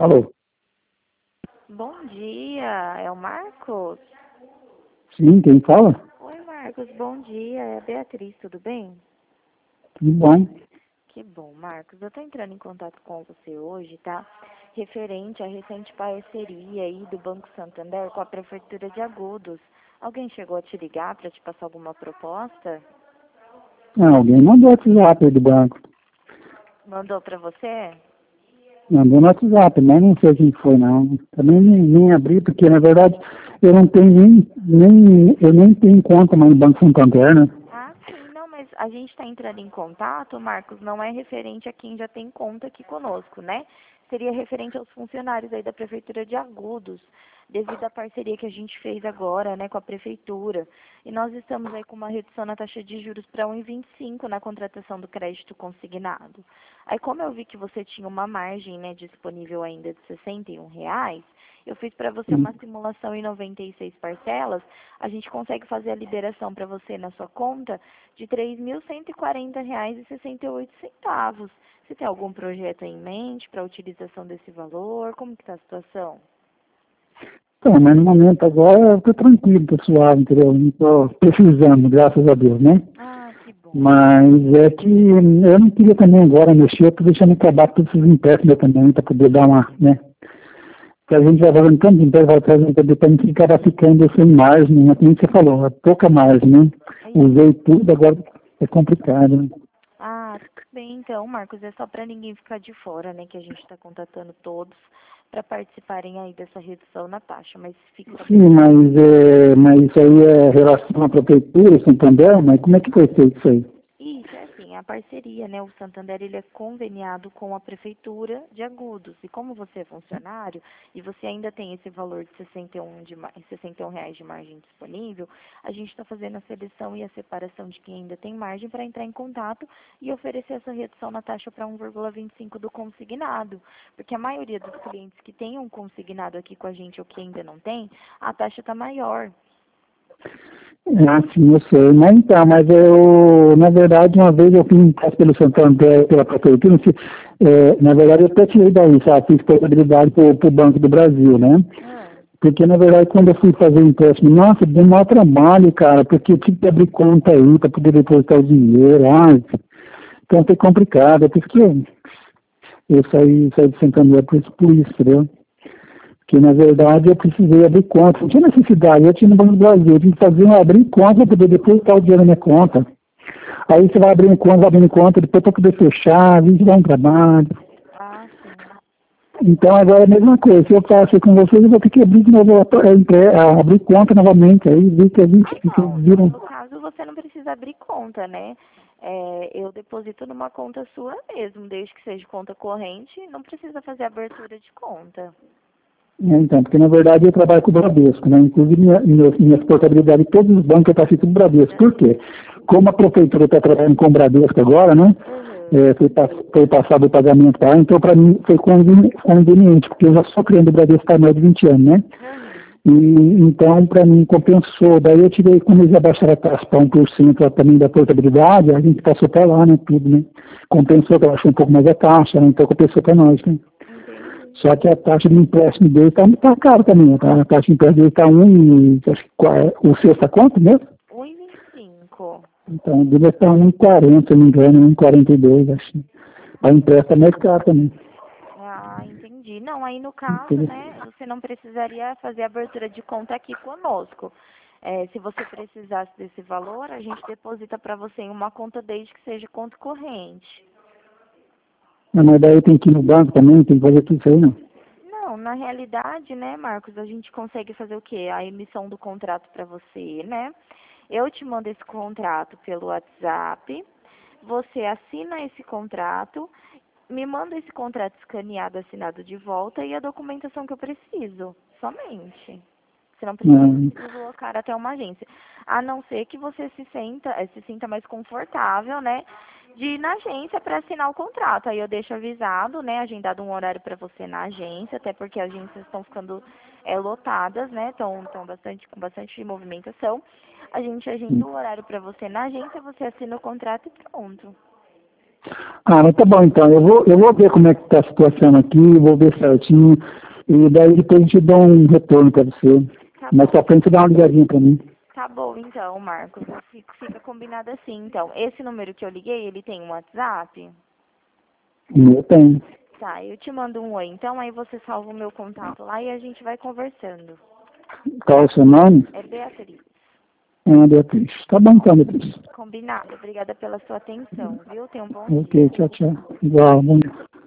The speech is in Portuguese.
Alô? Bom dia, é o Marcos? Sim, quem fala? Oi, Marcos, bom dia, é a Beatriz, tudo bem? Tudo bom? Que bom, Marcos. Eu tô entrando em contato com você hoje, tá? Referente à recente parceria aí do Banco Santander com a Prefeitura de Agudos. Alguém chegou a te ligar para te passar alguma proposta? Ah, alguém mandou o WhatsApp aí do banco. Mandou para você? Mandou no WhatsApp, mas não sei quem foi não. Também nem abri, porque na verdade eu não tenho eu nem tenho conta mais no Banco Santander, né? Ah, sim, não, mas a gente está entrando em contato, Marcos, não é referente a quem já tem conta aqui conosco, né? Seria referente aos funcionários aí da Prefeitura de Agudos, devido à parceria que a gente fez agora, né, com a Prefeitura. E nós estamos aí com uma redução na taxa de juros para 1,25 na contratação do crédito consignado. Aí, como eu vi que você tinha uma margem, né, disponível ainda de R$ 61, eu fiz para você Sim. uma simulação em 96 parcelas. A gente consegue fazer a liberação para você na sua conta de R$ 3.140,68. Você tem algum projeto em mente para a utilização desse valor? Como que está a situação? Então, mas no momento agora eu tô tranquilo, tô suave, entendeu? Não tô precisando, graças a Deus, né? Ah, que bom. Mas é que eu não queria também agora mexer, eu tô deixando acabar todos esses empréstimos também, para poder dar uma, né? Que a gente vai fazendo tanto emprego, vai trazendo para depois a gente acaba ficando sem margem, né? Como você falou, é pouca margem, né? Aí. Usei tudo, agora é complicado, né? Ah, tudo bem então, Marcos. É só para ninguém ficar de fora, né? Que a gente está contatando todos para participarem aí dessa redução na taxa. Mas fique Sim, sabendo. mas isso aí é relação à prefeitura, Santander, mas como é que foi feito isso aí? Isso, é assim, a parceria, né? O Santander, ele é conveniado com a Prefeitura de Agudos. E como você é funcionário e você ainda tem esse valor de 61 reais de margem disponível, a gente está fazendo a seleção e a separação de quem ainda tem margem para entrar em contato e oferecer essa redução na taxa para 1,25 do consignado. Porque a maioria dos clientes que tem um consignado aqui com a gente ou que ainda não tem, a taxa está maior. Ah, sim, eu sei. Mas então, mas eu, na verdade, uma vez eu fiz um teste pelo Santander, pela prefeitura, na verdade eu até tirei daí, sabe? Fiz portabilidade para o Banco do Brasil, né? Ah, Porque, na verdade, quando eu fui fazer o empréstimo, nossa, deu maior trabalho, cara, porque eu tive que abrir conta aí para poder depositar o dinheiro, então foi complicado, por isso que eu saí de Santander por isso, entendeu? Porque, na verdade, eu precisei abrir conta. Não tinha necessidade, eu tinha no Banco do Brasil. Eu tinha que fazer abrir conta para poder depositar o dinheiro na minha conta. Aí você vai abrindo conta, vai abrindo conta, depois para poder fechar, isso dá um trabalho. ah, sim. Então, agora é a mesma coisa. Se eu faço com vocês, eu vou ter que abrir de novo, abrir conta novamente. Aí vi que a gente Não, viram. no caso você não precisa abrir conta, né? Eu deposito numa conta sua mesmo, desde que seja conta corrente, não precisa fazer abertura de conta. Então, porque na verdade eu trabalho com o Bradesco, né? Inclusive minhas portabilidades, todos os bancos eu passei tudo Bradesco. Por quê? Como a prefeitura está trabalhando com o Bradesco agora, né? Uhum. Foi passado o pagamento lá, então para mim foi conveniente, porque eu já sou cliente do Bradesco há mais de 20 anos, né? Uhum. E então para mim compensou. Daí eu tirei, como eles abaixaram a taxa para 1% lá também da portabilidade, a gente passou para lá, né? Tudo, né? Compensou, que eu achei um pouco mais a taxa, né? Então compensou para nós, né? Entendi. Só que a taxa de empréstimo dele tá caro também. Tá? A taxa de empréstimo dele está acho que o seu está quanto mesmo? 1,25. Então o dele está 1,40, se não me engano, 1,42, acho. A empréstimo é mais caro também. Ah, entendi. Não, aí no caso, Entendeu? né, você não precisaria fazer abertura de conta aqui conosco. Se você precisasse desse valor, a gente deposita para você em uma conta desde que seja conta corrente. Não, mas daí tem que ir no banco também, tem que fazer tudo isso aí, não. Não, na realidade, né, Marcos, a gente consegue fazer o quê? A emissão do contrato para você, né? Eu te mando esse contrato pelo WhatsApp, você assina esse contrato, me manda esse contrato escaneado, assinado de volta e a documentação que eu preciso, somente. Você não precisa Não, se deslocar até uma agência. A não ser que você se sinta mais confortável, né? De ir na agência para assinar o contrato. Aí eu deixo avisado, né? Agendado um horário para você na agência, até porque as agências estão ficando lotadas, né? Estão com bastante movimentação. A gente agenda o horário para você na agência, você assina o contrato e pronto. Ah, mas tá bom então. Eu vou ver como é que tá a situação aqui, vou ver certinho. E daí depois a gente dá um retorno para você. Tá Mais bom. pra frente você dá uma ligadinha para mim. Tá bom, então, Marcos. Fica combinado assim, então. Esse número que eu liguei, ele tem um WhatsApp? Eu tenho. Tá, eu te mando um oi, então, aí você salva o meu contato lá e a gente vai conversando. Qual é o seu nome? É Beatriz. Ah, Beatriz. Tá bom então, Beatriz. Combinado. Obrigada pela sua atenção, viu? Tenha um bom Ok, dia. tchau, tchau. Igual, bom dia.